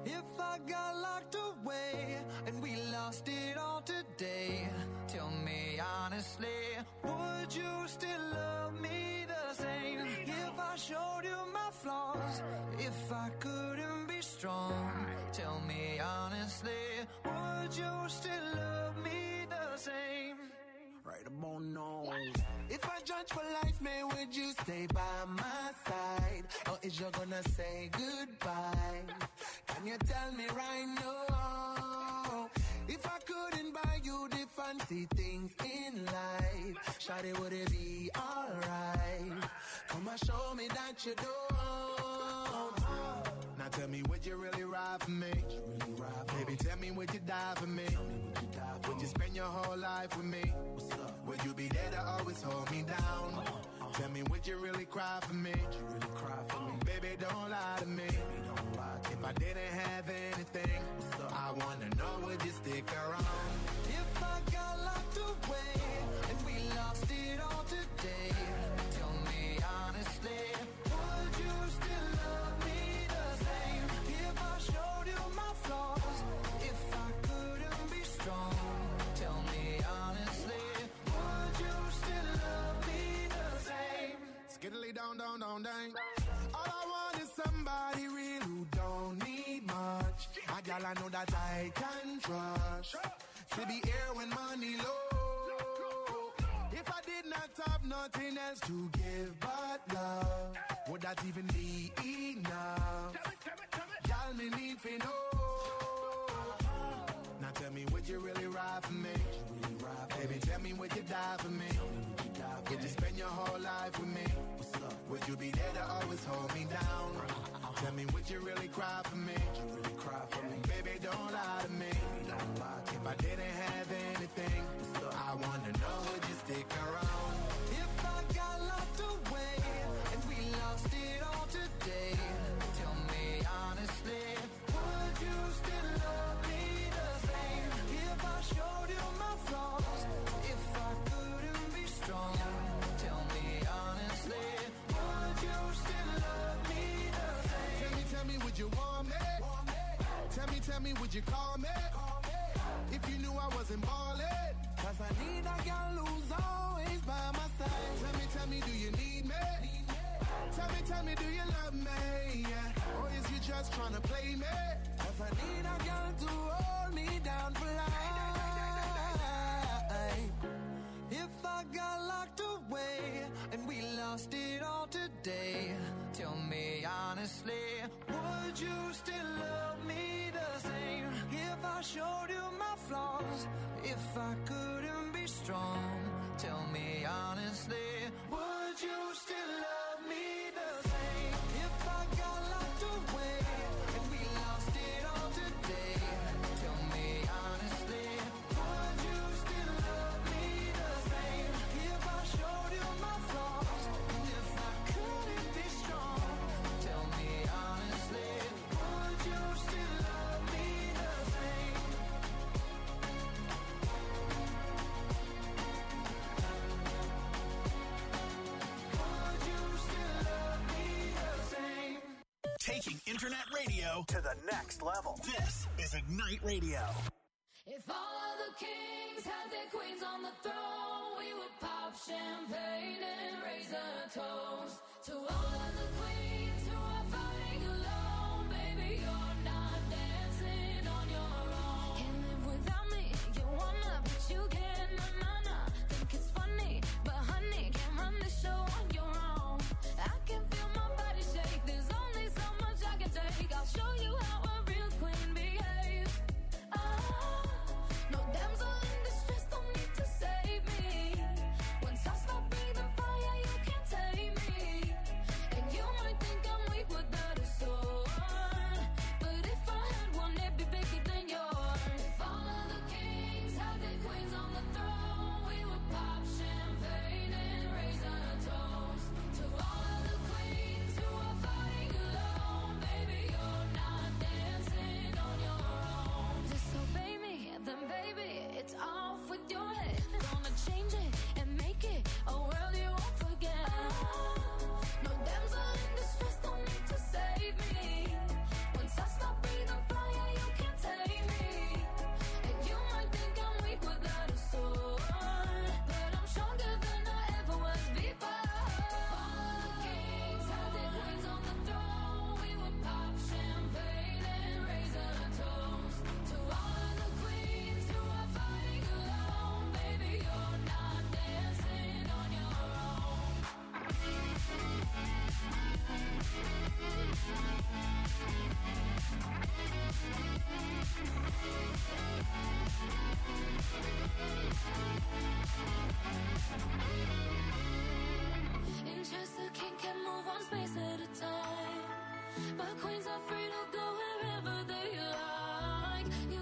If I got locked away and we lost it all today, tell me honestly, would you still love me the same? If I showed you my flaws, if I couldn't be strong, tell me honestly, would you still love me the same? Right about now. If I judge for life, man, would you stay by my side? Or is you gonna say goodbye? Can you tell me right now? If I couldn't buy you the fancy things in life, shawty, would it be alright? Come and show me that you don't. Now tell me, would you really ride for me? Baby, tell me, would you die for me? Would you spend your whole life with me? Would you be there to always hold me down? Tell me, would you really cry for me? Baby, don't lie to me. If I didn't have anything, I wanna know, would you stick around? If I got locked away and we lost it all today, tell me honestly, would you still love me the same? If I showed you my flaws, if I couldn't be strong, tell me honestly, would you still love me the same? Skiddly down, down, down, down. All I want is somebody real who don't need much. A gal I know that I can trust, to be here when money low. If I did not have nothing else to give but love, would that even be enough? Gal, me need to know. Now tell me, would you really ride for me? Baby, tell me, would you die for me? Would you spend your whole life with me? Would you be there to always hold me down? Tell me, would you really cry for me? Baby, don't lie to me. If I didn't have anything, I wanna know, would you stick around? If I got locked away and we lost it all today, tell me honestly, would you still love me the same? If I showed you my flaws, if I couldn't be strong, tell me honestly, would you still love me the same? Tell me, would you want me? Tell me, would you call me? If you knew I wasn't ballin', 'cause I need a girl who's always by my side. Tell me, do you need me? Tell me, do you love me? Yeah. Or is you just tryna play me? 'Cause I need a girl to hold me down for life. If I got locked away and we lost it all today, tell me honestly, would you still love me the same? If I showed you my flaws, if I couldn't be strong, tell me honestly, would you still love me the same? If I got locked away and we lost it all today, tell me honestly, would you still love me the same? If I showed you my flaws, and if I couldn't be strong, tell me honestly, would you still love me the same? Would you still love me the same? Taking internet radio to the next level. This is Ignite Radio. If all of the kings had their queens on the throne, we would pop champagne and raise a toast to all of the queens who are fighting alone. Baby, you're not dancing on your own. Can't live without me, you wanna, but you can't, nah. Think it's funny, but honey, can't run the show on your own. I can feel my body shake, there's only so much I can take. I'll show you how a real queen behaves. No damsel in distress, don't need to save me. Once I stop breathing fire, you can't take me. And you might think I'm weak without a sword, but if I had one, it'd be bigger than yours.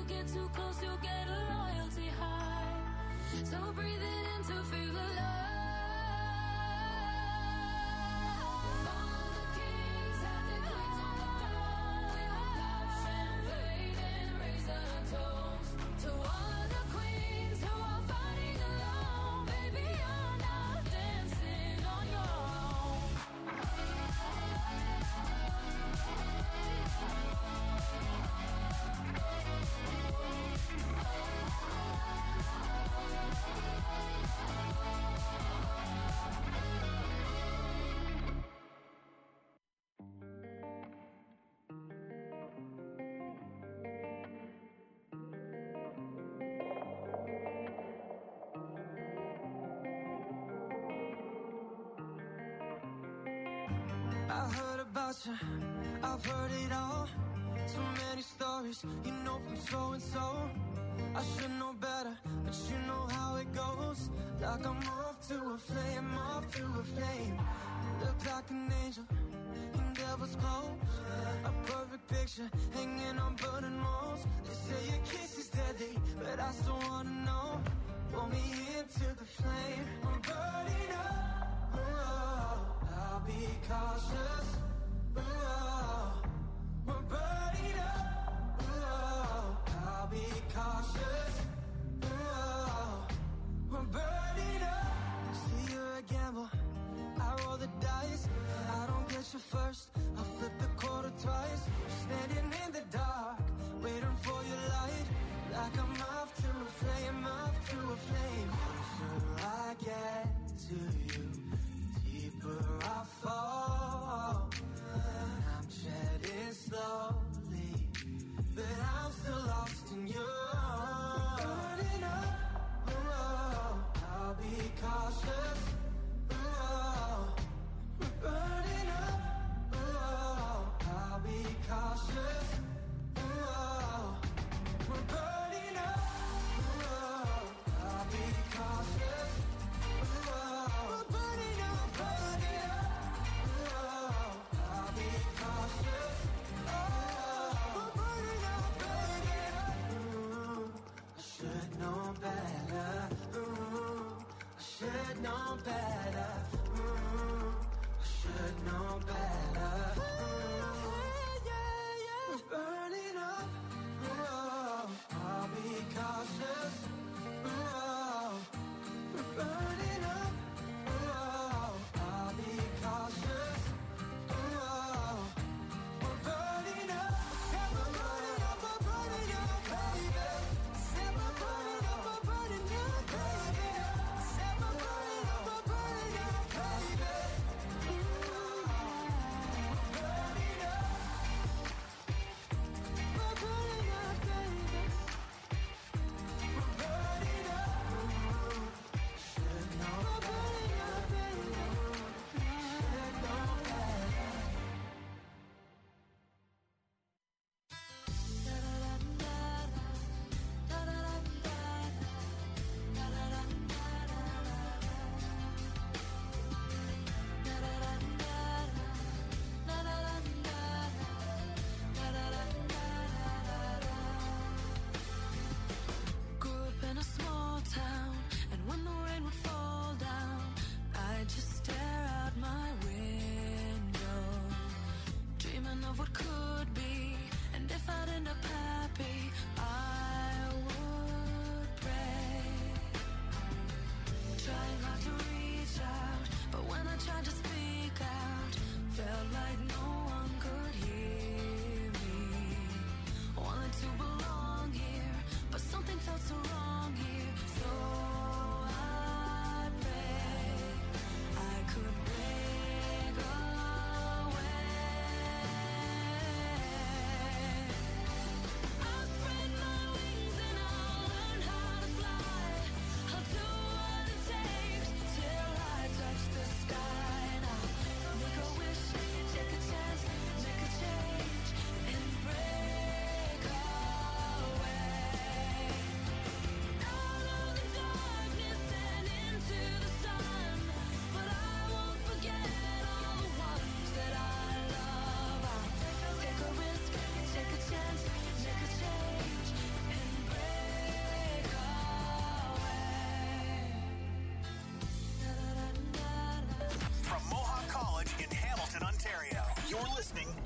get too close, you'll get a loyalty high. So breathe it in to feel the love. Follow the kings, have their queens on the throne. We will pop champagne and raise a toast to all of the queens who are fighting alone. Baby, you're not dancing on your own. I heard about you, I've heard it all. So many stories, you know from so and so. I should know better, but you know how it goes. Like I'm off to a flame, off to a flame. Look like an angel in devil's clothes. A perfect picture hanging on burning walls. They say your kiss is deadly, but I still wanna know. Pull me into the flame, I'm burning up. Oh, I'll be cautious. Oh, we're burning up. Oh, I'll be cautious. Oh, we're burning up. See, you're a gamble. I roll the dice. If I don't get you first, I'll flip the quarter twice. Standing in the dark, waiting for your light. Like I'm off to a flame, off to a flame. Closer I get to you, deeper I fall. I'm shedding slowly, but I'm still lost in you. Burning up, oh, I'll be cautious. Oh, we're burning up, oh, I'll be cautious. Oh, we're burning up, oh, I'll be cautious. Oh, we're burning up, burning up. Oh, I'll be cautious. Oh, we're burning up, burning up. Ooh, I should know better. Ooh, I should know better. Ooh, I should know better. Ooh, yeah. We're burning up. Oh, I'll be cautious. Oh, we're burning up. Oh, I'll be cautious. Oh, we're burning up. Said we're burning up, we're burning up, baby. Said we're burning up, we're burning up, baby. Said we're burning up, we're burning up, baby. We're burning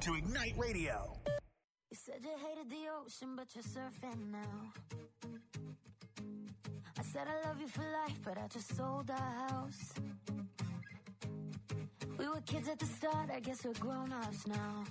to Ignite Radio. You said you hated the ocean, but you're surfing now. I said I love you for life, but I just sold our house. We were kids at the start, I guess we're grown-ups now.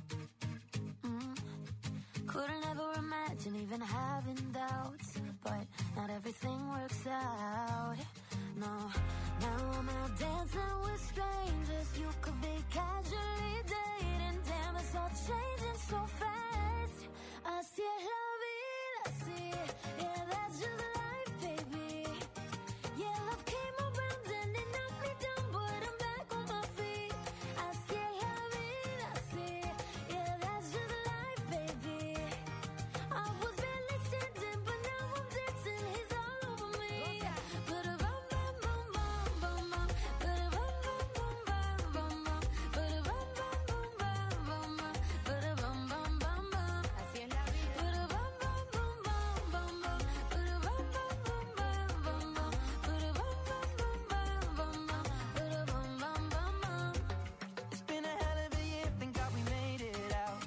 Couldn't ever imagine even having doubts, but not everything works out. No, now I'm out dancing with strangers. You could be casually dating. Damn, it's all changing so fast. Así es la vida, así. Yeah, that's just life, baby. Yeah, love came around and it knocked me down, but I'm back on my feet. Así es la vida, así. Yeah, that's just life, baby. I was barely standing, but now I'm dancing. He's all over me. Ba-da-bum, bum, bum, bum, bum, bum. Ba-da-bum, bum, bum, bum, bum, bum. Ba-da-bum, bum, bum, bum, bum, bum. Ba-da-bum, bum, bum, bum. Así es la vida. Ba-da-bum, bum, bum, bum, bum, bum. Ba-da-bum, bum, bum, bum, bum, bum. Ba-da-bum, bum, bum, bum, bum, bum. Ba-da-bum, bum, bum, bum. It's been a hell of a year, thank God we made it out.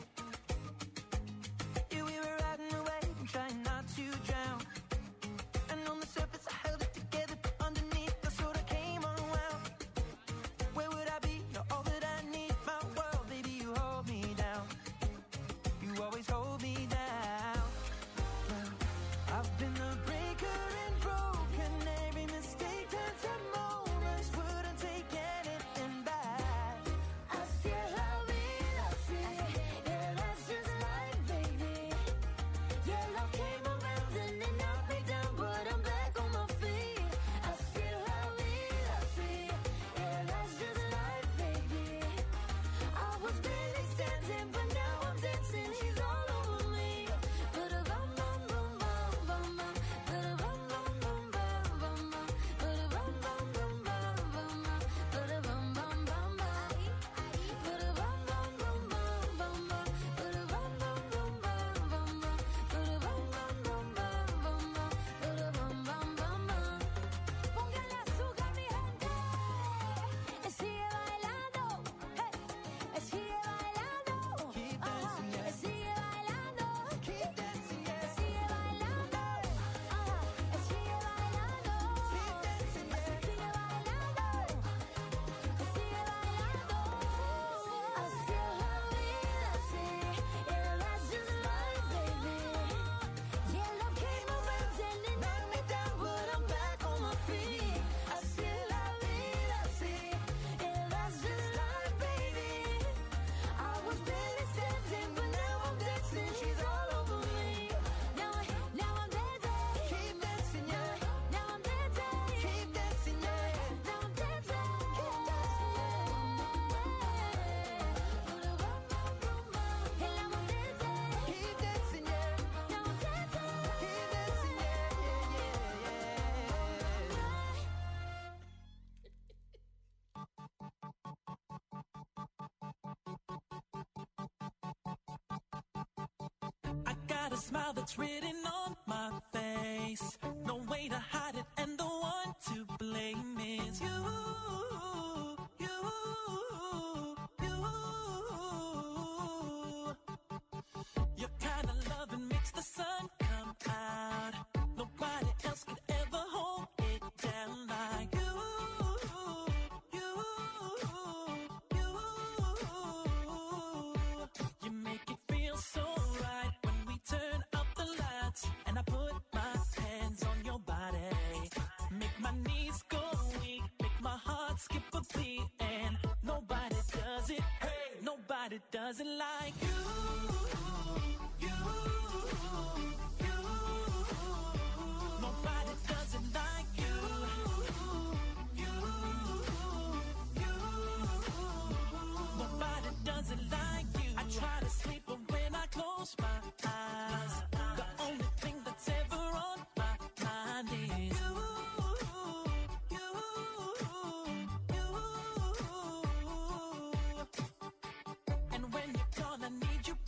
Yeah, we were riding away and trying not to drown. And on the surface I held it together, but underneath I sort of came unwound. Where would I be? You're all that I need, my world, baby, you hold me down. You always hold me down. Well, I've been a breaker and broken. Every mistake turns to moments. Wouldn't take anything back. Así es la vida, así. Yeah, that's just life, baby. Yeah, love came around and it knocked me down, but I'm back on my feet. Así es la vida, así. Yeah, that's just life, baby. I was barely standing, but now I'm dancing. He's all over me. Ba-da-bum, bum, bum, bum, bum, bum. Ba-da-bum, bum, bum, bum, bum, bum. Ba-da-bum, bum, bum, bum, bum, bum. Ba-da-bum, bum, bum, bum. Ba-da-bum, bum, bum, bum, bum, bum. Ba-da-bum, bum, bum, bum, bum, bum. Ba-da-bum, bum, bum, bum, bum, bum. Ba-da-bum, bum, bum, bum. Póngale azúcar, mi gente. Sigue bailando. Hey. Sigue bailando. Keep dancing, yeah. Sigue bailando. Keep dancing, yeah. Sigue bailando. Sigue bailando. Keep dancing, yeah. Sigue bailando. Sigue bailando. Así es la vida, así. Yeah, that's just life, baby. Yeah, love came around and it knocked me down, but I'm back on my feet. Así es la vida, así. Yeah, that's just life, baby. I was barely standing, but now I'm dancing. She's all over me. Now I'm dancing. Keep dancing, yeah. Now I'm dancing. Keep dancing, yeah. Now I'm dancing. Keep dancing, Keep dancing, yeah. Now I'm dancing. Keep dancing, yeah, I got a smile that's written on my face. No way to hide it, and the one to blame is you. Your kind of loving makes the sun come out. Nobody else could ever hold it down like you. You make it feel so right when we turn up the lights and I put my hands on your body. Make my knees go weak, make my heart skip a beat, and nobody does it. Hey, nobody does it like you. Nobody does it like you. Nobody does it like you. I try to sleep, but when I close my eyes, the only thing that's ever on my mind is you. And when you're gone, I need you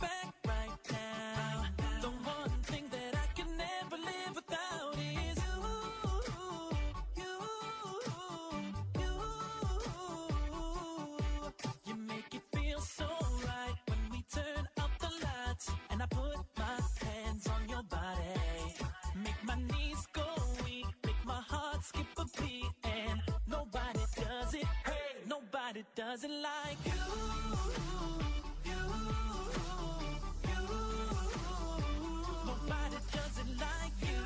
it like you. Nobody does it like you.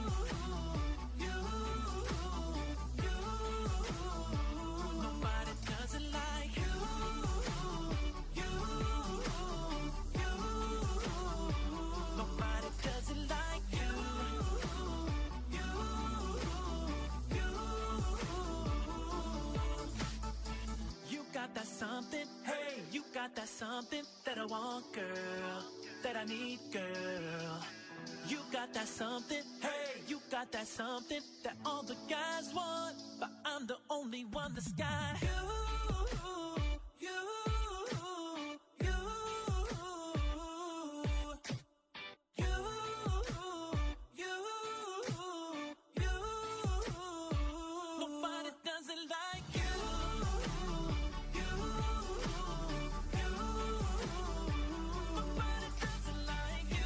Nobody does it like you. Nobody does it like you. You got that something, hey, you got that something that I want, girl, that I need, girl. You got that something, hey, you got that something that all the guys want, but I'm the only one that's got you. Nobody does it like you. Nobody does it like you.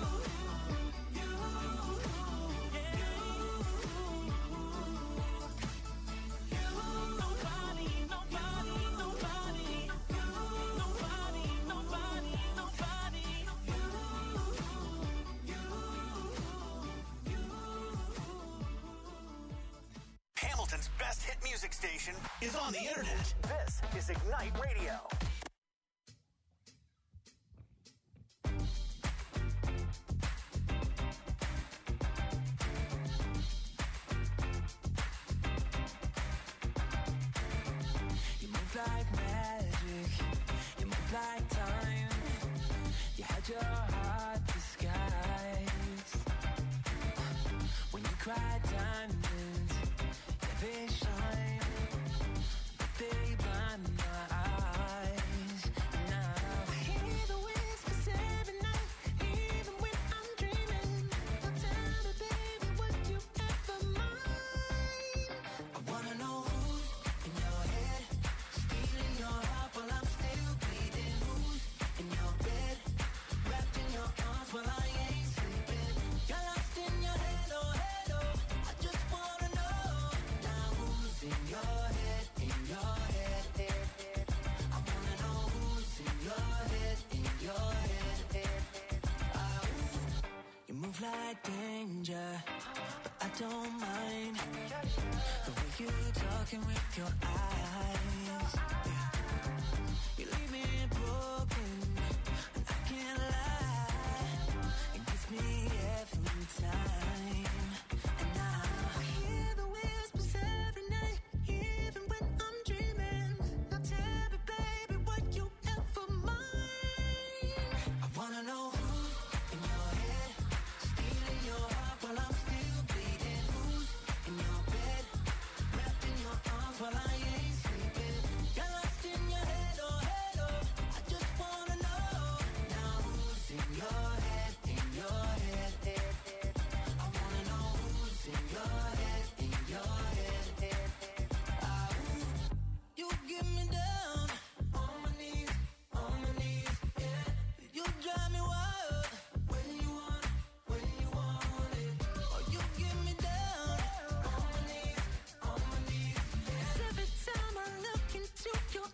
Nobody, nobody, nobody. Nobody, nobody, nobody. Hamilton's best hit music station is on the internet. This is Ignite Radio. You move like magic, you move like time. You had your heart disguised. When you cry diamonds, yeah, they shine, but they blind my eyes. Now I hear the whispers every night, even when I'm dreaming. Now tell me, baby, would you ever mind? I wanna know who's in your head, stealing your heart while I'm still bleeding. Who's in your bed, wrapped in your arms while I ain't sleeping. You're lost in your head, oh, I just wanna know now who's in your head, in your head. I wanna know who's in your head, in your head. You move like danger, but I don't mind the way you talking with your eyes. Yeah. You leave me broken, and I can't lie. It gets me every time. And now I hear the whispers every night, even when I'm dreaming. Now tell me, baby, would you ever mind? I wanna know who's in your head, stealing your heart while I'm still bleeding. Who's in your bed, wrapped in your arms while I ain't sleeping. You're lost in your head, oh, I just wanna know now who's in your head, in your head. I wanna know who's in your head, in your head. You get me down on my knees, yeah. You drive me wild when you want it. Oh, you get me down on my knees, yeah. 'Cause every time I look into your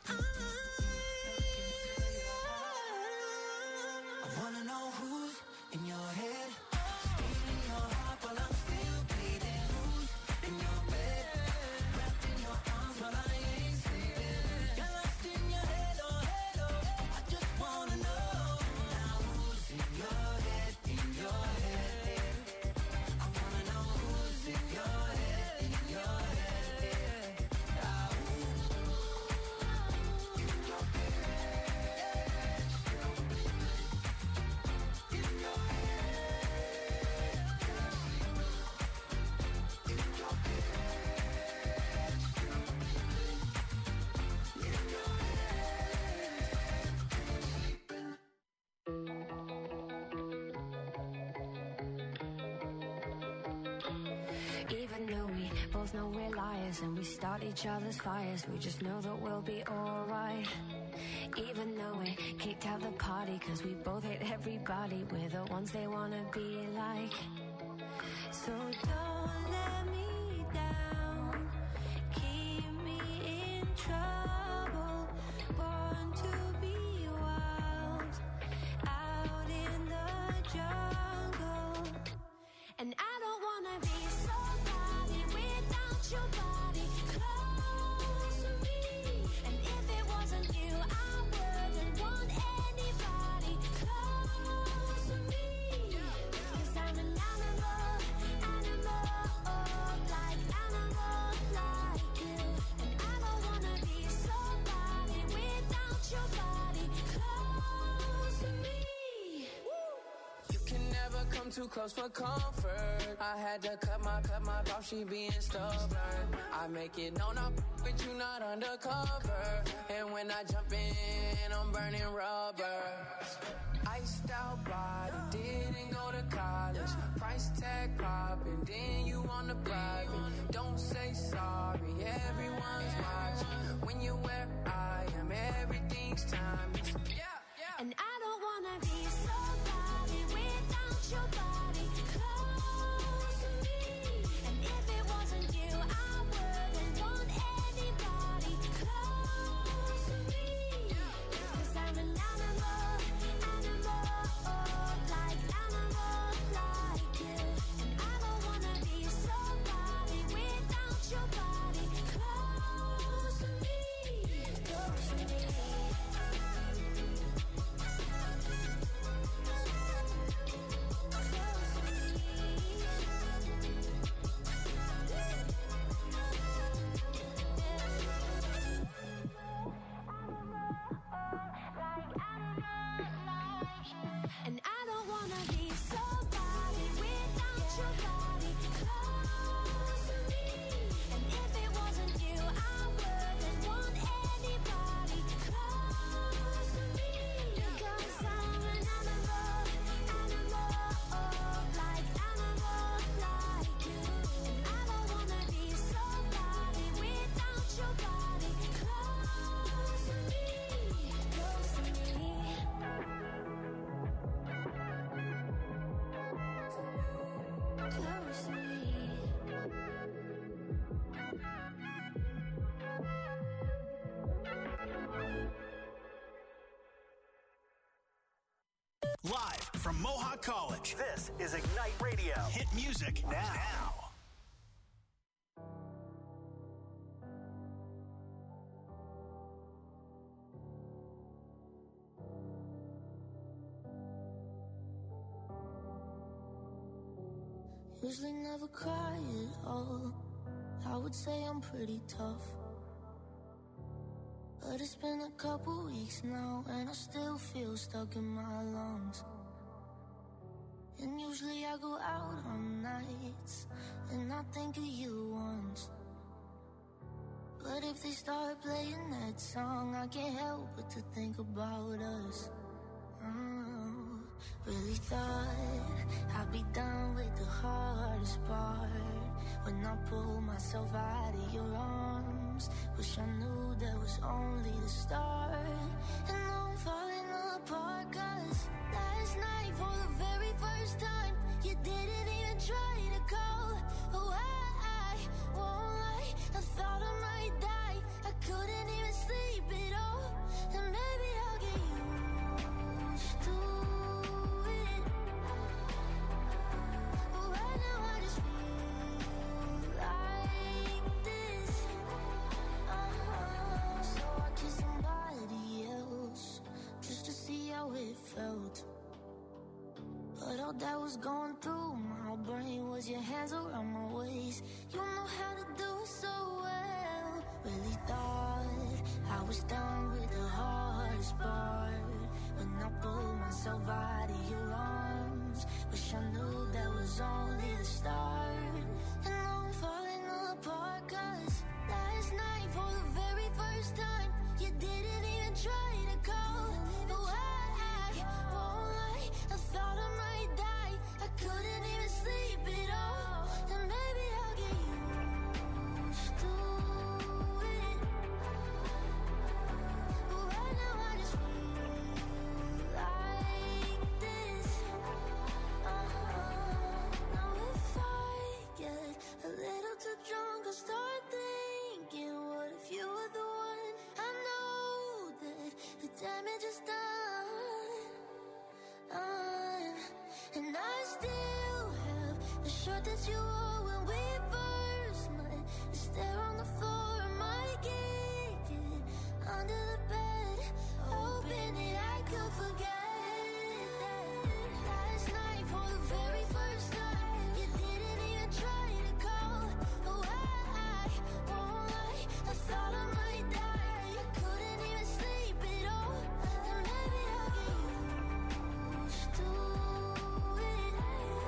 eyes, I wanna know who's in your head, stealing your heart while I'm still bleeding. Who's in your bed, wrapped in your arms while I ain't sleeping. You're lost in your head, oh, I just wanna know now who's in your head, in your head. I wanna know who's in your head, in your head. In your head, in your Even though we both know we're liars and we start each other's fires, we just know that we'll be alright. Even though we kicked out the party cause we both hate everybody, we're the ones they wanna be like. So don't let me down, keep me in trouble. come too close for comfort. I had to cut my off, she being stubborn. I make it known I'm but you not undercover. And when I jump in, I'm burning rubber. Iced out body, didn't go to college. Price tag popping, then you on the private. Don't say sorry, everyone's watching. When you're where I am, everything's timeless. And I don't wanna be somebody without your body close to me. And if it wasn't you, I wouldn't want anybody close to me. 'Cause I'm an animal, like you. And I don't wanna be somebody without your body close to me, close to me. And I don't wanna be somebody without your body close to me. And if it wasn't you, I wouldn't want anybody close to me. Because I'm an animal, like you. And I don't wanna be somebody without your body close to me, close to me. Close to me. Live from Mohawk College, this is Ignite Radio. Hit music now. Usually never cry at all. I would say I'm pretty tough. But it's been a couple weeks now, and I still feel stuck in my lungs. And usually I go out on nights, and I think of you once. But if they start playing that song, I can't help but to think about us. Really thought I'd be done with the hardest part. When I pull myself out of your arms, wish I knew that was only the start. And now I'm falling apart, 'cause last night for the very first time, you didn't even try to call. Oh, I won't lie, I thought I might die. I couldn't even sleep at all. And maybe I'll get used to it. But right now I just feel like this. So I kissed somebody else just to see how it felt. But all that was going through my brain was your hands around my waist. You know how to do it so well. Really thought I was done with the hardest part. When I pulled myself out of your arms, wish I knew that was only the start. And now I'm falling apart, 'cause last night for the very first time, you didn't even try to call. No, I won't lie, I thought I might die. I couldn't even sleep at all. And maybe I'll get used to it. But right now I just feel like this. Now if I get a little too drunk, I'll start thinking, what if you were the one? I know that the damage is done. And I still have the shirt that you wore when we first met. It's there on the floor, I might kick it under the bed, hoping that I could forget that. Last night for the very first time, you didn't even try to call. Oh, I won't lie, I thought I might die. I couldn't even sleep at all. And maybe I'll get used to it.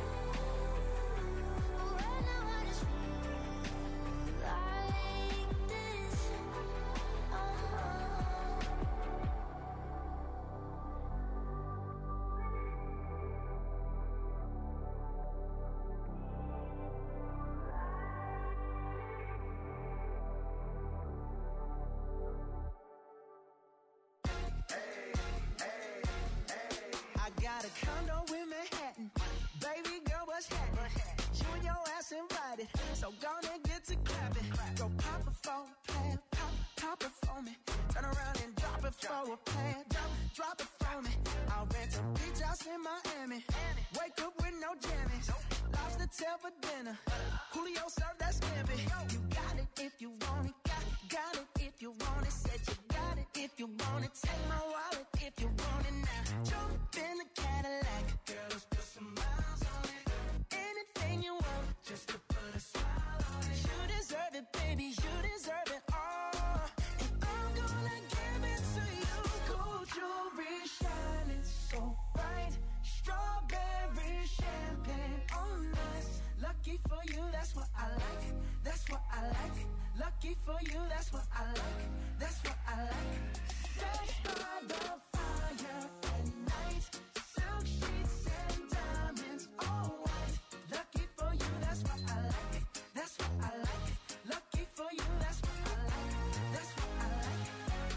class invited. So gonna get to clapping. Go pop it for a plan, pop it for me. Turn around and drop it for a plan, drop it for me. I'll rent a beach house in Miami. Wake up with no jammies. Lobster tail for dinner. Julio served that scampi. You got it if you want it. Got it if you want it. Said you got it if you want it. Take my wallet if you want it now. Jump in the Cadillac. Girl, let's put some miles on it. Anything you want, just to put a smile on it. You deserve it, baby. You deserve it all. And I'm gonna give it to you. Gold jewelry shining so bright. Strawberry champagne on us. Lucky for you, that's what I like. That's what I like. Lucky for you, that's what I like. That's what I like. Stay by the fire at night. Silk sheets and diamonds, all white. Lucky for you, that's what I like. That's what I like. Lucky for you, that's what I like. That's what I like.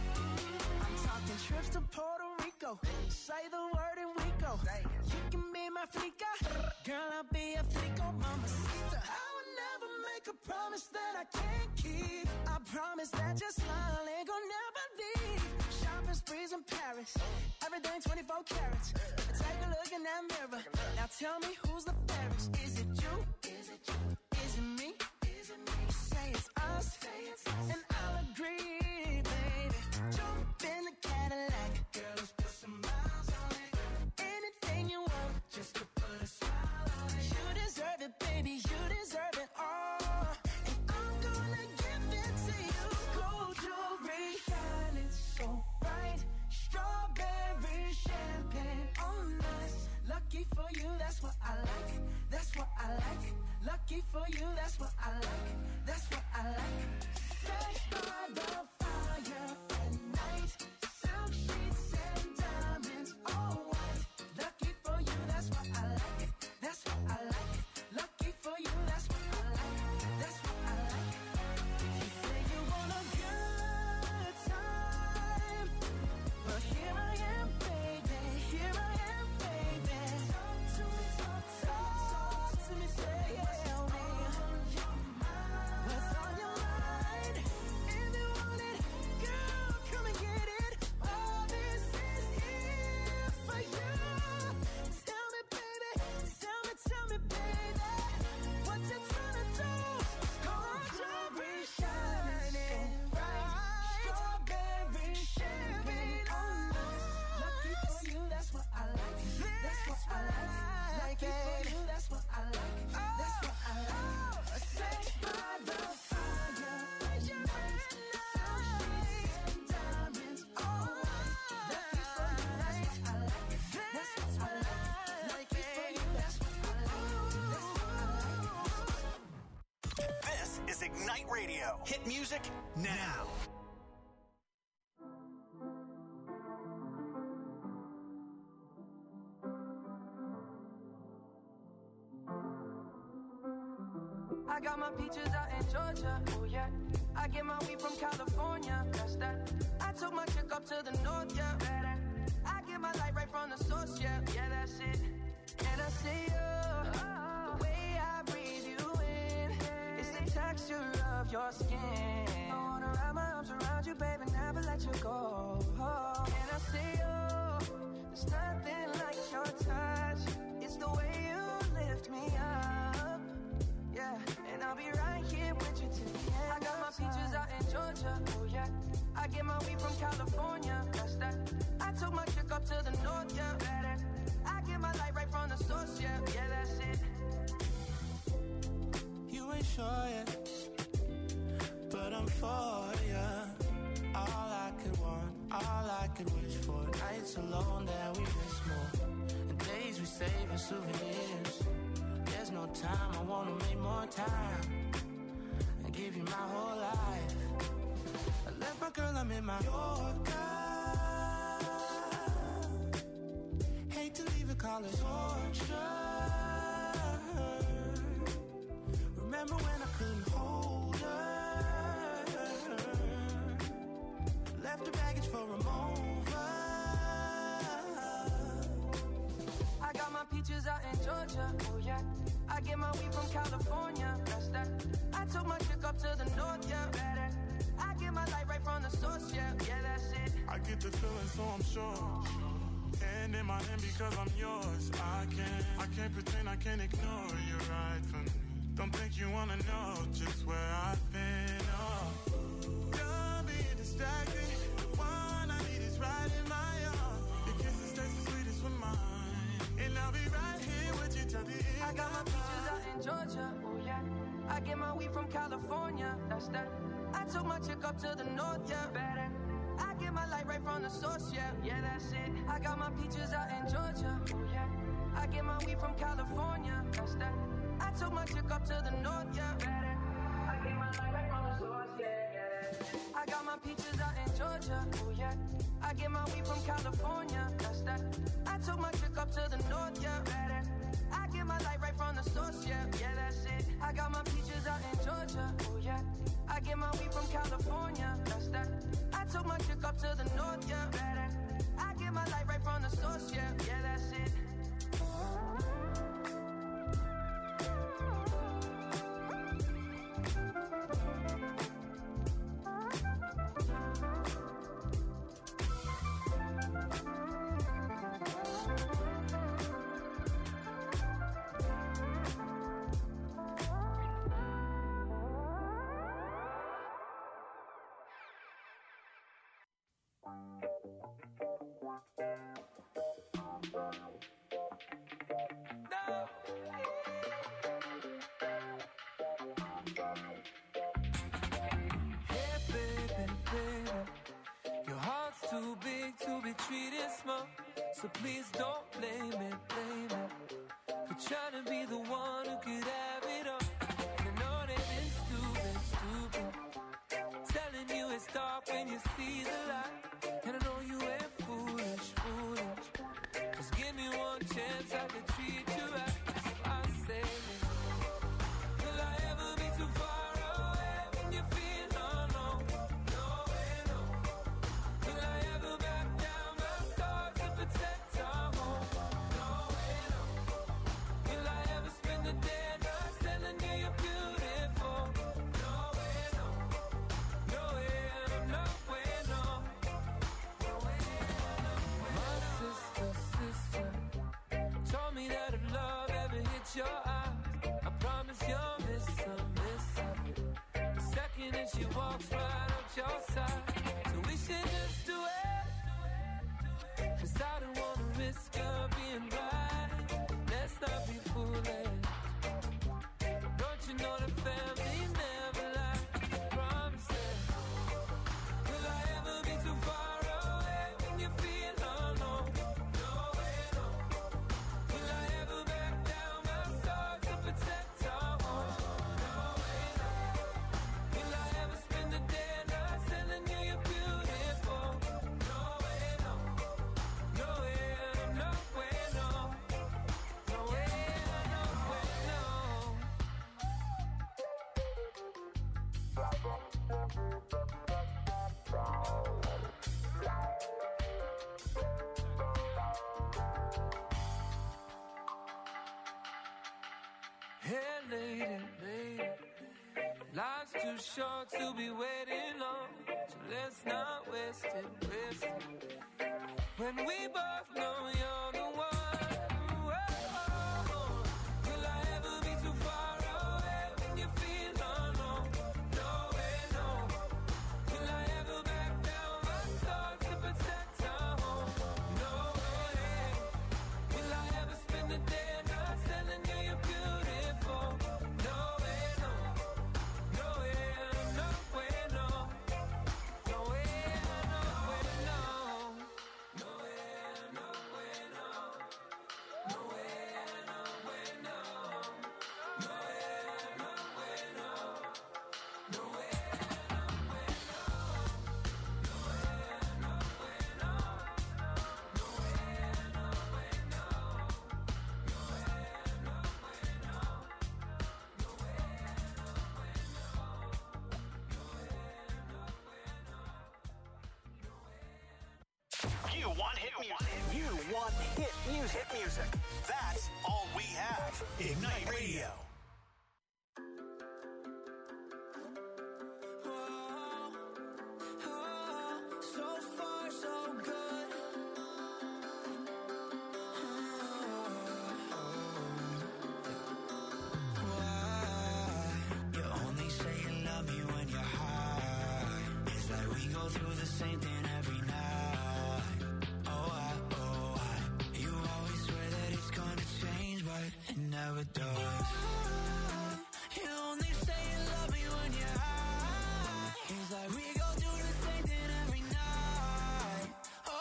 I'm talking trips to Puerto Rico. Say the word and we go. You can be my flica. Girl, I'll be a flico, mamacita. I would never make a promise that I can't keep. I promise that your smile ain't gonna never leave. Shopping sprees in Paris. Everything 24 carats. Take a look in that mirror. Now tell me who's the fairest. Is it you? Is it you? Is it me? Is it me? Say it's us. And I'll agree, baby. Jump in the Cadillac. Girl, let's put some miles on it. Anything you want, just to put a smile on it. You deserve it, baby. You deserve it all. And I'm gonna give it to you. Gold jewelry shining so bright. Strawberry champagne on us. Lucky for you, that's what I like. That's what I like. Lucky for you, that's what I like. That's what I like. Stay by the fire at night. Silk sheets and diamonds, all white. Lucky for you, that's what I like. That's what I like. Lucky for you, that's what I like. That's what I like. You say you want a good time, but here I am, baby. Here I am, baby. Talk to me, talk to me, say tell me what's on your mind. If you want it, girl, come and get it. All this is here for you. Tell me, baby, tell me, baby, what you tryna do? Gold jewelry shining bright. Strawberry champagne on us. Lucky for you, that's what I like. That's what I like. Lucky for you, that's what I like. That's what I like. Stay by the fire at night. Silk sheets and diamonds, all white. Lucky for you, that's what I like. That's what I like. Lucky for you, that's what I like. That's what I like. This is Ignite Radio. Hit music now. I got my peaches out in Georgia, oh yeah. I get my weed from California, that's that. I took my chick up to the north, yeah. I get my light right from the source, yeah. Yeah, that's it. And I see you, the way I breathe you in. It's the texture of your skin. I wanna wrap my arms around you, baby, never let you go. And I see you, there's nothing like your touch. It's the way you lift me up, yeah. And I'll be right here with you till the end. I got my peaches out in Georgia, oh yeah. I get my weed from California, that's that. I took my chick up to the north, yeah. I get my light right from the source, yeah. Yeah, that's it. You ain't sure yet, but I'm for ya. All I could want, all I could wish for. Nights alone that we miss more, and days we save as souvenirs. There's no time, I wanna make more time and give you my whole life. I left my girl, I'm in my Yorker. Hate to leave it, call it torture. Remember when I couldn't hold her? Left her baggage for a mover. I got my peaches out in Georgia, oh yeah. I get my weed from California, light right from the source, yeah, that's it. I get the feeling, so I'm sure. Hand in my hand because I'm yours. I can't pretend, I can't ignore you right from me. Don't think you wanna know just where I've been. Oh, done being distracted. The one I need is right in my arms. Your kisses taste the sweetest with mine, and I'll be right here with you till the end. I got my peaches out in Georgia, oh yeah. I get my weed from California, that's that. I took my chick up to the north, yeah, better. I get my light right from the source, yeah, that's it. I got my peaches out in Georgia, oh yeah. I get my weed from California, that's that. I took my chick up to the north, yeah, better. I get my light right from the source, yeah. I got my peaches out in Georgia, oh yeah. I get my weed from California, that's that. I took my chick up to the north, yeah, better. I get my light right from the source, yeah, that's it. I got my peaches out in Georgia, oh yeah. I get my weed from California, that's that. I took my chick up to the north, yeah, better. I get my light right from the source, yeah, that's it. Treated small, so please don't blame it for trying to be the one who could have it all. And I know that it's stupid, telling you it's dark when you see the light. And I know you ain't foolish, just give me one chance, I can treat you right. So I say, will I ever be too far away when you feel alone? No way, no. Will I ever back down my thoughts to protect our home? No way, no. Will I ever spend the day not telling you you're beautiful? No way, no. No way, no way, no. No way, no. My sister told me that if love ever hits your eyes, I promise you'll miss her. The second that she walks right up your side. So we should just do it, 'cause I don't wanna risk her being right. Let's not be foolish. Don't you know the family never lies? Promise it. Will I ever be too far away when you feel alone? No way, no. Will I ever back down my thoughts to protect our home? No way, no. Will I ever spend the day not telling you you're beautiful? No way, no. No way, no way, no. No way, no way, no. Hey, lady, life's too short to be waiting on, so let's not waste it. When we both know you're the one. Whoa. Will I ever be too far away when you feel alone? No way, no. Will I ever back down my thoughts to protect our home? No way. Will I ever spend the day not telling you you're beautiful? No way, no. No way, no way, no. No way, no way, no. No way, no way, no. No way, no way, no. No way, no way, no. No way, no way, no. No way, no way, no. No way, no way, no. No way, no way, no. No way, You want hit music. You want hit music. That's all we have. Ignite Radio. through the same thing every night. Oh, you always swear that it's gonna change, but it never does. You only say you love me when you're high. It's like we go through the same thing every night.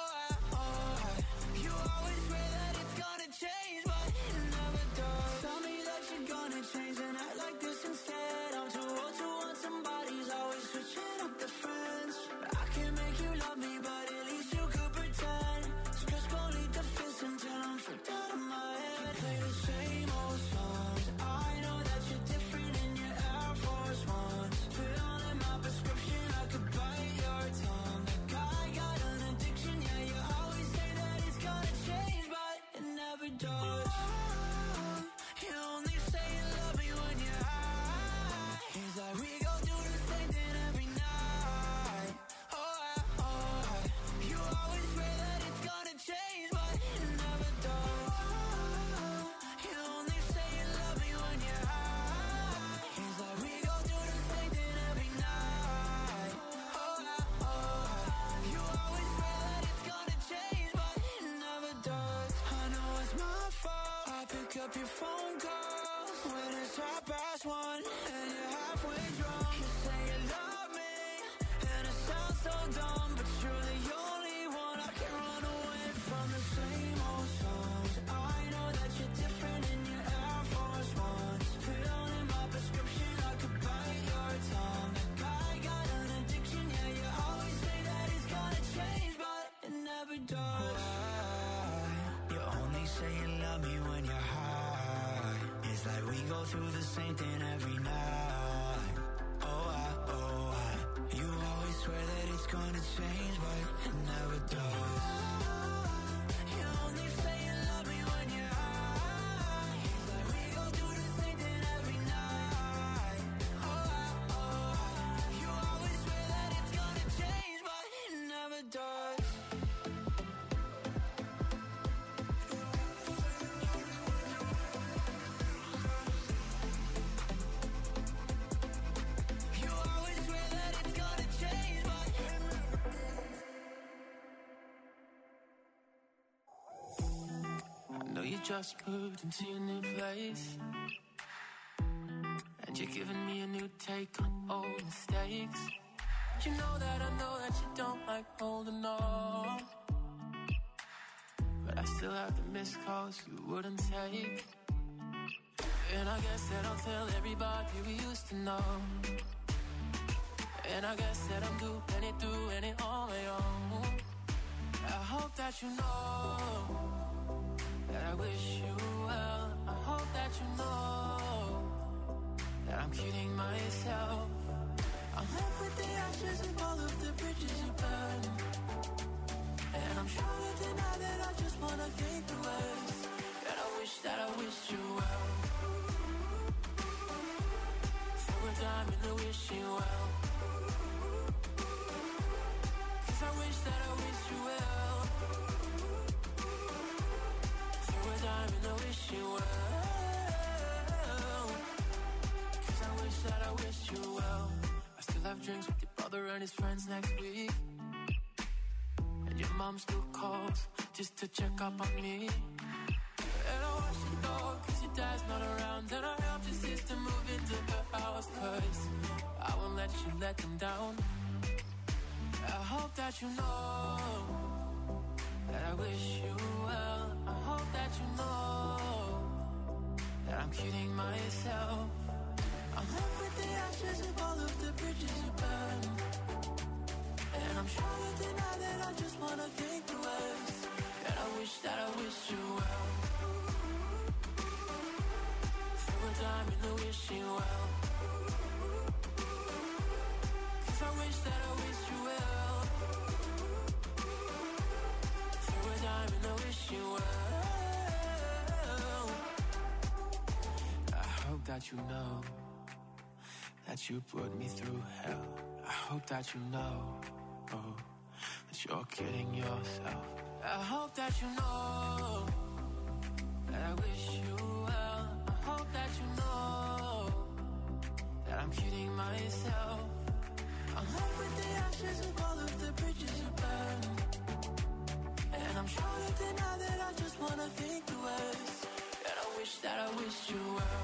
Oh, you always swear that it's gonna change, but it never does. Tell me that you're gonna change and act like this instead. I'm too old to want somebody's always switching up the friends. I can make you love me, but at least you could pretend. Stress gon' lead the fence until I'm freaked out of my head. Play the same old songs. I know that you're different in your Air Force Ones. Fill in my prescription, I could bite your tongue. Like I got an addiction, yeah, you always say that it's gonna change, but it never does. You only say you love me when you're high. It's like we go through the same thing every night. Oh, you always swear that it's gonna change, but it never does. You only say you love me when you're high. It's like we go through the same thing every night. Oh, you always swear that it's gonna change, but it never does. I know it's my fault. I pick up your phone calls when it's 1:30 and you're halfway drunk. You say you love me and it sounds so dumb, but you're the only one I can run away from. The same old songs. I know that you're different in your Air Force Ones. Fill in my prescription, I could bite your tongue. Like I got an addiction, yeah, you always say that it's gonna change, but it never does. You only say you love me when you're high. It's like we go through the same thing every night. Oh, you always swear that it's gonna change, but it never does. You only say you love me when you're high. It's like we go through the same thing every night. Oh, you always swear that it's gonna change, but it never does. You always swear that it's gonna change, but I know you just moved into your new place, and you're giving me a new take on old mistakes. You know that you don't like holding on, but I still have the missed calls you wouldn't take. And I guess that I'll tell everybody we used to know. And I guess that I'm doing it on my own. I hope that you know that I wish you well. I hope that you know that I'm kidding myself. I'm left with the ashes of all of the bridges you burned, and I'm trying to deny that I just wanna think the worst. And I wish that I wished you well. Throw a dime in the wishing well, 'cause I wish that I wished you well. Throw a dime in the wishing well, 'cause I wish that I wished you well. I still have drinks with your brother and his friends next week, and your mom still calls just to check up on me. And I watch your dog 'cause your dad's not around, and I helped your sister move into her house 'cause I won't let you let them down. I hope that you know that I wish you well. I hope that you know that I'm kidding myself. I'm left with the ashes of all of the bridges you burned, and I'm trying to deny that I just wanna think the worst. And I wish that I wished you well. Throw a dime in the wishing well, 'cause I wish that I wished you well. Throw a dime in the wishing well. I hope that you know that you put me through hell. I hope that you know that you're kidding yourself. I hope that you know that I wish you well. I hope that you know that I'm kidding myself. I'm left with the ashes of all of the bridges you burned. And I'm sure that deny that I just wanna think the worst. And I wish that I wished you well.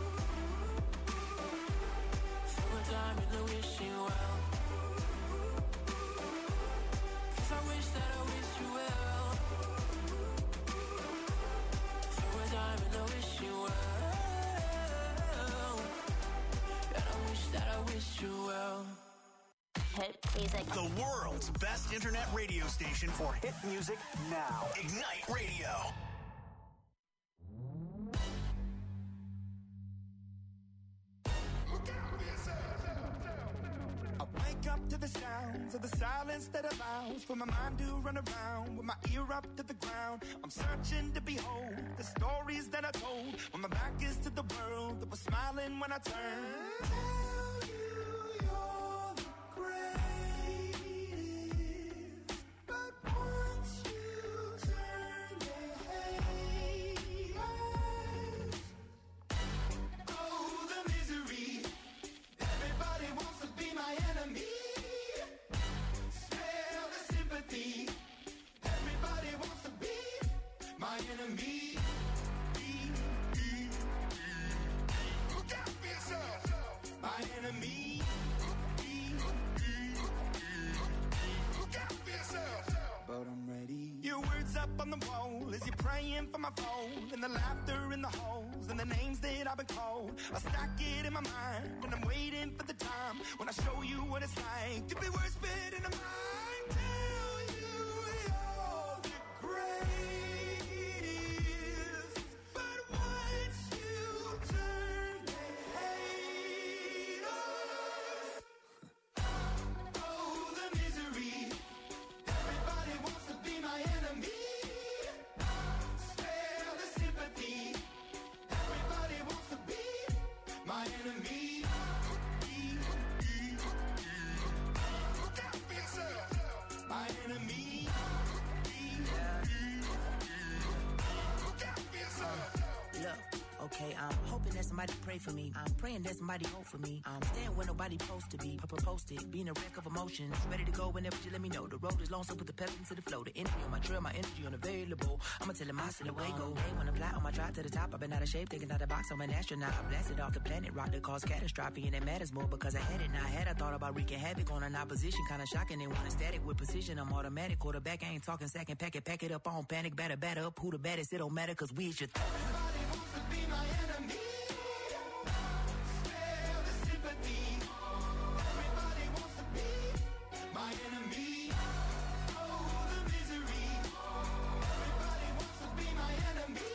Throw a dime in the wishing well. Cause I wish that I wished you well. Throw a dime in the wishing well. And I wish that I wished you well. Hit music. The world's best internet radio station for hit music now. Ignite Radio. I wake up to the sounds of the silence that allows for my mind to run around with my ear up to the ground. I'm searching to behold the stories that I told when my back is to the world that was smiling when I turned. Tell you you're the greatest, but once you turn, they hate us. Oh, the misery. Everybody wants to be my enemy. Smell the sympathy. Everybody wants to be my enemy. Look out for yourself. My enemy. Look out for yourself. But I'm ready. Your words up on the wall as you're praying for my phone, and the laughter in the halls and the names that I've been called. I stack it in my mind and I'm waiting for the time when I show you what it's like to be worse fit in a mind. Tell you you're the greatest, but once you turn, they hate us. Oh, the misery. Everybody wants to be my enemy. Spare the sympathy. Everybody wants to be my enemy. Look out for yourself. My enemy. Look out for yourself. Look, okay, I'm hoping that somebody pray for me. I'm praying that somebody hope for me. I'm staying where nobody supposed to be. Posted, being a wreck of emotions. Ready to go whenever you let me know. The road is long, so put the pep into the flow. The energy on my trail, my energy unavailable. I'ma tell him I still away go. Hey, when I fly on my drive to the top, I've been out of shape, thinking out the box. I'm an astronaut. I blasted off the planet, rock that caused catastrophe, and it matters more because I had it. Now I had, I thought about wreaking havoc on an opposition, kinda shocking. They want a static with precision. I'm automatic, quarterback. I ain't talking second pack it up on panic, batter up. Who the baddest? It don't matter, cause we is your Everybody wants to be my enemy. Spare the sympathy. Everybody wants to be my enemy. Oh, the misery. Everybody wants to be my enemy.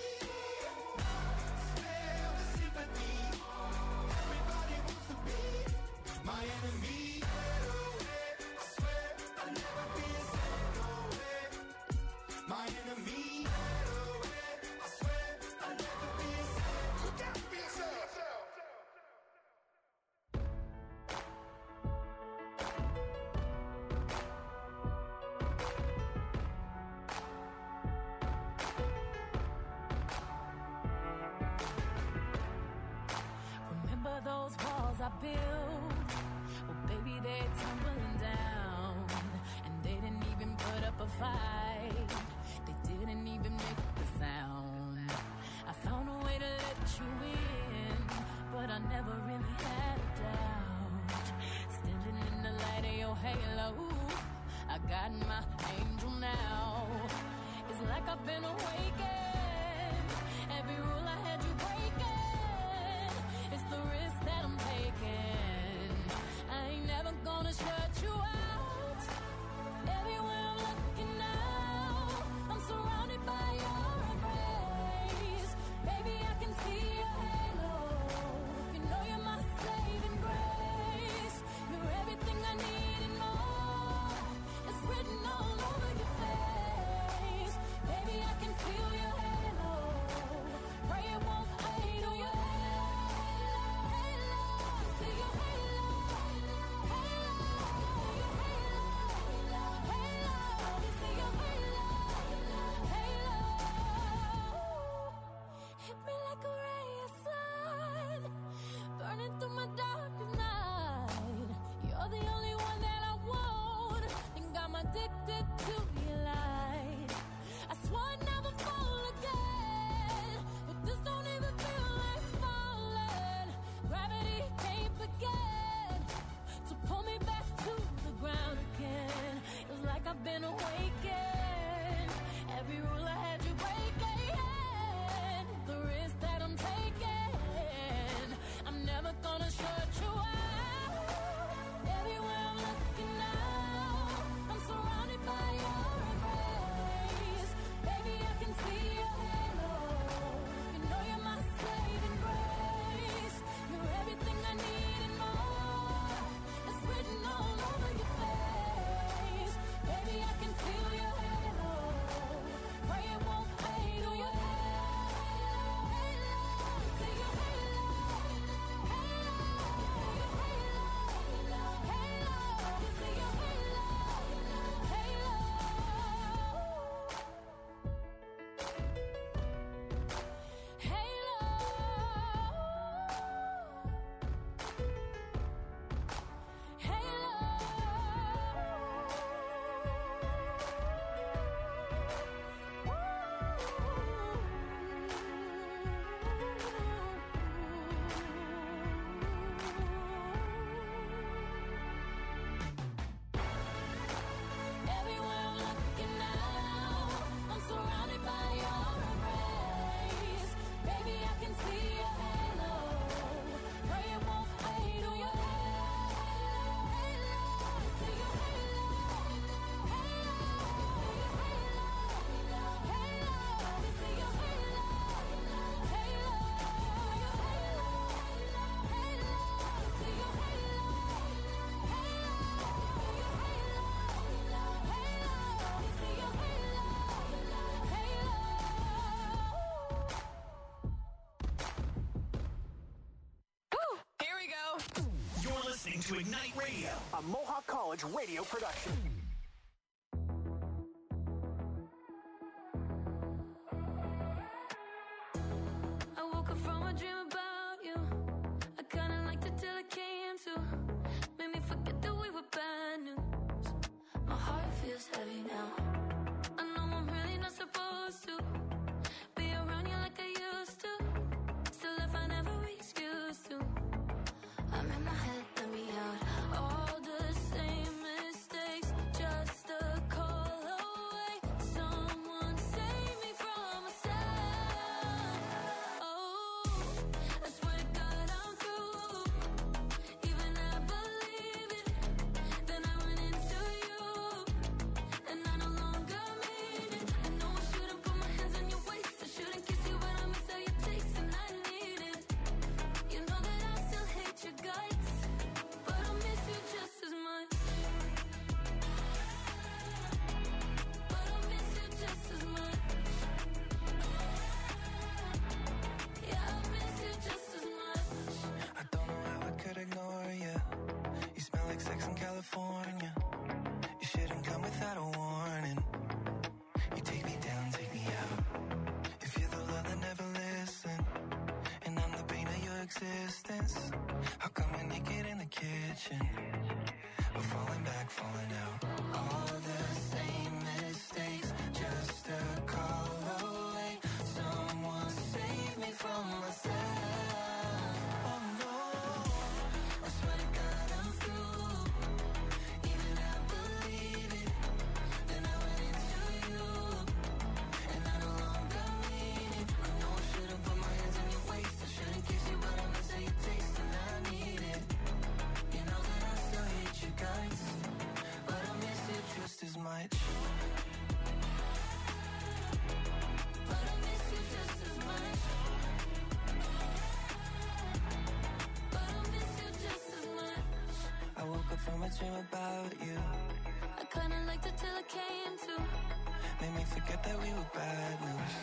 Spare the sympathy. Everybody wants to be my enemy. I swear I'll never be a saint, no way. My enemy. I swear I'll never be a saint. Look out for yourself. Remember those walls I built? Well, baby, they're tumbling down. And they didn't even put up a fight. They didn't even make the sound. I found a way to let you in, but I never really had a doubt. Standing in the light of your halo, I got my angel now. It's like I've been awakened. Every rule I had you breaking. It's the risk that I'm taking. I ain't never gonna shut you out. Everywhere I'm looking now, I'm surrounded by your embrace. Baby, I can see your halo. You know you're my saving grace. You're everything I need and more. It's written all addicted to your light. I swore I'd never fall again, but this don't even feel like falling. Gravity can't begin to pull me back to the ground again. It's like I've been awakened. Every rule I had you breaking, the risk that I'm taking, I'm never gonna shut you out. Everywhere I'm looking now, I'm surrounded by your embrace. Baby, I can see your halo. You know you're my saving grace. You're everything I need and more. It's written all over your face. Baby, I can feel your halo. Pray it won't fade. Oh, your halo. See your halo. See your Everywhere I'm looking now, I'm surrounded by your embrace. Baby, I can see your halo. Pray it won't fade. Oh, your halo. See your halo. See your halo. See your Here we go. You're listening to Ignite Radio, a Mohawk College radio production. I woke up from a dream about you. I kinda liked it till it came to. Made me forget that we were bad news. My heart feels heavy now. I know I'm really not supposed to be around you like I used to. Still, I find every excuse to. I'm in my head, let me out. All the same mistakes, just a call away. Someone save me from myself. Oh, I swear to God I'm through. Even I believe it. Then I went into you, and I no longer mean it. I know I shouldn't put my hands on your waist. I shouldn't kiss you, but I miss how you taste, and I need it. You know that I still hate your guts, but I miss you just as much. But I miss you just as much. Yeah, I miss you just as much. I don't know how I could ignore you. You smell like sex in California. You shouldn't come without a warning. You take me down, take me out. If you're the love that never listened, and I'm the pain of your existence, how come we're naked in the kitchen? We're falling back, falling out. All the same mistakes, just a call away. Someone save me from myself. Oh no, I swear to God I'm through. Even I believe it. Then I went into you, and I no longer mean it. I know I shouldn't put my hands on your waist. I shouldn't kiss you, but I miss how you taste, and I need it. You know that I still hate you guys, but I miss you just as much. But I miss you just as much. But I miss you just as much. I woke up from a dream about you. I kinda liked it till it came to. Made me forget that we were bad news.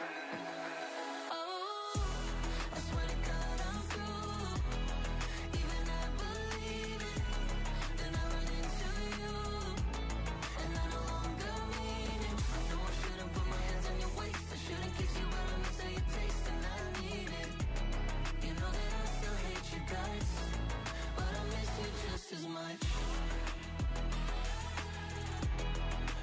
Oh, I swear to God I'm through. Even I believe it. Then I went into you, and I no longer mean it. I know I shouldn't put my hands on your waist. I shouldn't kiss you, but I miss how you taste, and I need it. You know that I still hate you guys, but I miss you just as much.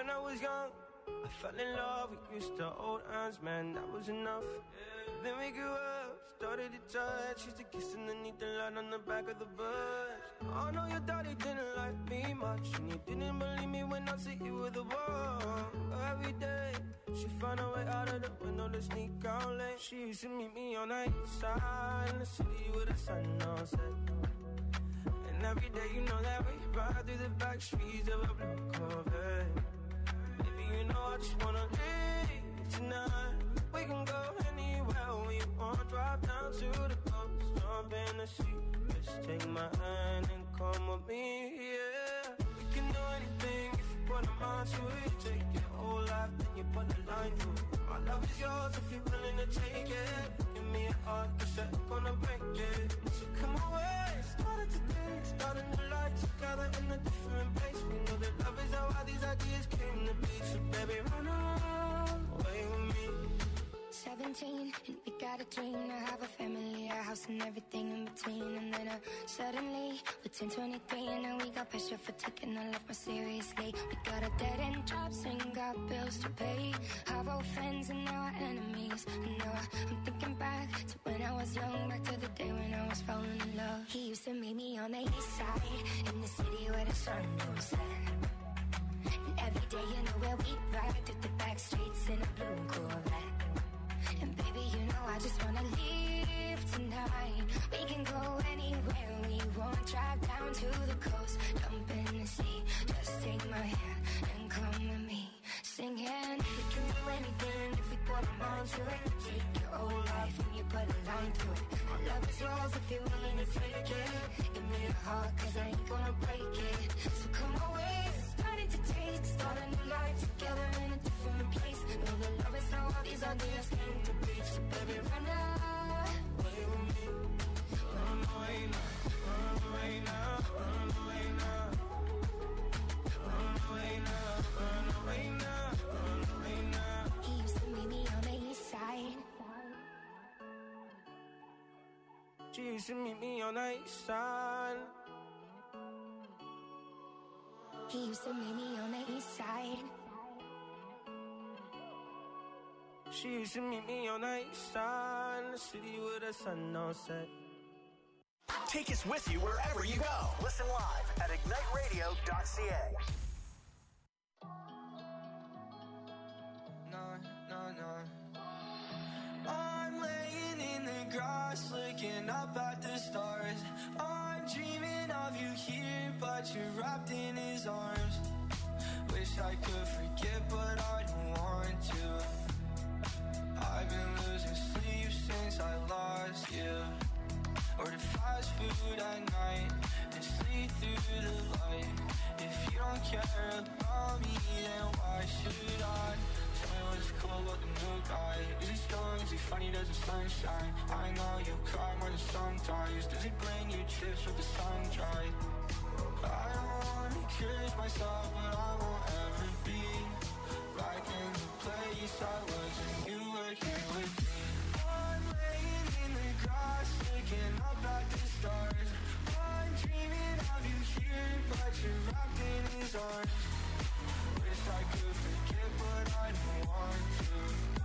when I was young, I fell in love, we used to hold hands, man, that was enough. Then we grew up, started to touch, used to kiss underneath the light on the back of the bus. I know your daddy didn't like me much, and he didn't believe me when I said you were the one. Every day, she found a way out of the window to sneak out late. She used to meet me on the east side, in the city with the sun on set. And every day, you know that we ride through the back streets of a blue Corvette. Baby, you know I just wanna leave tonight. We can go anywhere we want, drive down to the coast, jump in the sea. Just take my hand and come with me, yeah. We can do anything if you put a mind to it. Take your whole life, then you put a line through it. My love is yours if you're willing to take it. Give me a heart, cause I'm gonna break it. So come away, started today, starting the life together in a different place. We know that love is how all these ideas came to be. So baby, run away with me. 17, and we got a dream to have a family, a house and everything in between. And then suddenly, we're 10, 23, and now we got pressure for taking our life more seriously. We got a dead-end jobs and got bills to pay. Our old friends and now our enemies. And now I'm thinking back to when I was young, back to the day when I was falling in love. He used to meet me on the east side, in the city where the sun don't set. And every day, you know where we ride through the back streets in a blue Corvette. And baby, you know I just wanna leave tonight. We can go anywhere we want, drive down to the coast, jump in the sea. Just take my hand and come with me, singing. We can do anything if we put our mind to it. Take your whole life and you put a line through it. My love is yours if you're willing to take it. Give me a heart, cause I ain't gonna break it. So come away, starting to taste, start a new life together in a different place. Know that love is how all these ideas came to be. So baby, run away with me. Run away now, run away now, run away now. Run away now, run away now, run away now. He used to meet me on the east side. She used to meet me on the east side. He used to meet me on the east side. She used to meet me on the east side, in the city with the sun on set. Take us with you wherever you go. Listen live at igniteradio.ca. I'm laying in the grass, looking up at the stars. I'm dreaming of you here, but you're wrapped in his arms. Wish I could forget, but I don't want to. I've been losing sleep since I lost you. Order fast food at night and sleep through the light. If you don't care about me, then why should I? Tell me what's cool about the new guy. Is he strong? Is he funny? Does the sunshine? I know you cry more than sometimes. Does he bring you chips with the sun dry? I don't wanna curse myself, but I won't ever be back in the place I was when you were here with me. I'm laying in the grass, looking up at the stars. I'm dreaming of you here, but you're wrapped in his arms. Wish I could forget, but I don't want to.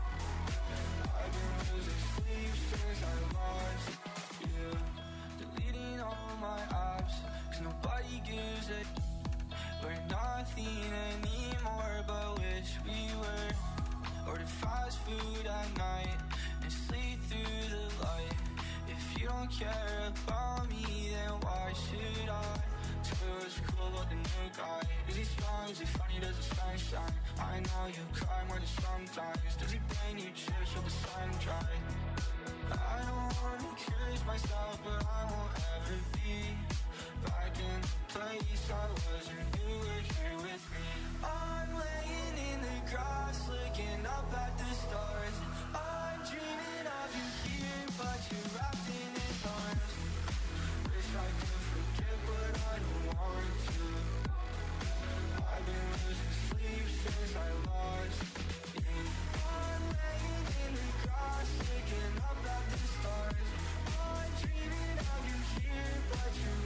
I've been losing sleep since I lost you. Deleting all my apps, cause nobody gives a. We're nothing anymore, but wish we were. Order fast food at night and sleep through the light. If you don't care about me, then why should I? Tell me what's cool about the new guy. Is he strong? Is he funny? Does the sun shine? I know you cry more than sometimes. Does he bring you chips with the sun dry? I don't wanna curse myself, but I won't ever be back in the place I was when you were here with me. I'm laying in the grass, looking up at the stars. I'm dreaming of you here, but you're wrapped in his arms. Wish I could forget, but I don't want to. I've been losing sleep since I lost you. I'm laying in the grass, looking up at the stars. I'm dreaming of you here, but you're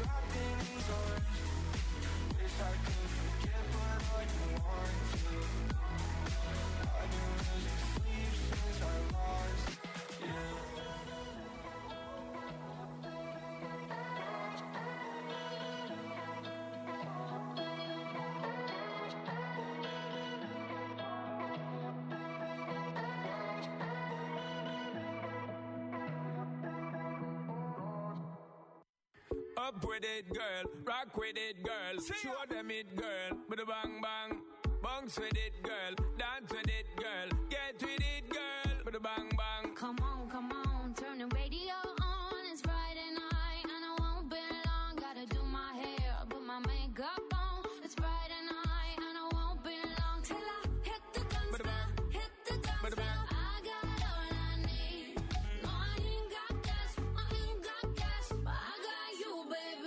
Up with it, girl. Rock with it, girl. Show them it, girl. With a bang bang. Bounce with it, girl. Dance with it, girl. Get with it, girl. With a bang bang. Come on, turn the radio on. It's Friday night and I won't be long. Gotta do my hair, put my makeup